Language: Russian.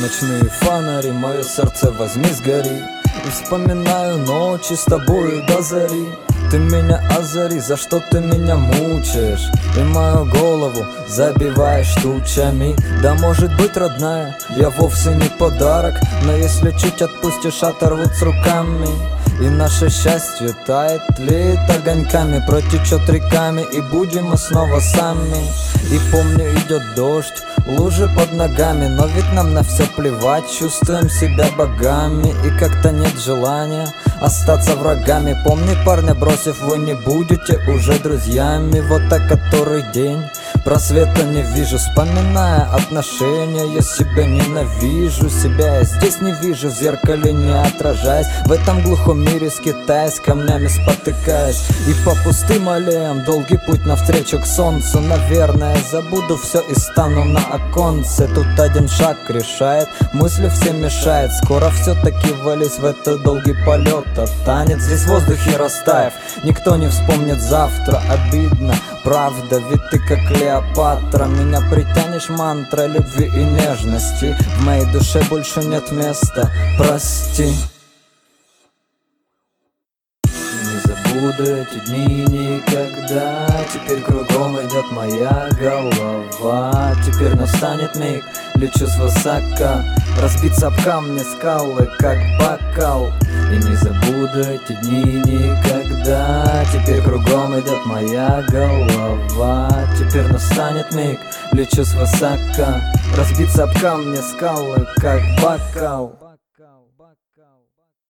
ночные фонари, мое сердце возьми сгори. И вспоминаю ночи с тобою до зари. Ты меня озари, за что ты меня мучаешь, и мою голову забиваешь тучами. Да может быть, родная, я вовсе не подарок, но если чуть отпустишь, оторвут с руками. И наше счастье тает, тлеет огоньками, протечет реками, и будем мы снова сами. И помню, идет дождь, лужи под ногами, но ведь нам на все плевать, чувствуем себя богами. И как-то нет желания остаться врагами. Помни, парня бросив, вы не будете уже друзьями. Вот так который день, просвета не вижу, вспоминая отношения, я себя ненавижу. Себя я здесь не вижу, в зеркале не отражаясь, в этом глухом мире скитаясь, камнями спотыкаясь. И по пустым аллеям долгий путь навстречу к солнцу. Наверное, забуду все и стану на оконце. Тут один шаг решает, мысли все мешает. Скоро все-таки вались в этот долгий полет. А танец здесь в воздухе растаяв, никто не вспомнит завтра. Обидно, правда, ведь ты как Клеопатра. Меня притянешь мантрой любви и нежности. В моей душе больше нет места, прости. Не забуду эти дни никогда. Теперь кругом идет моя голова. Теперь настанет миг, лечу свысока, разбиться об камни скалы, как бокал. И не забуду эти дни никогда. Теперь кругом идет моя голова. Теперь настанет миг, лечу свысока, разбиться об камни скалы, как бокал.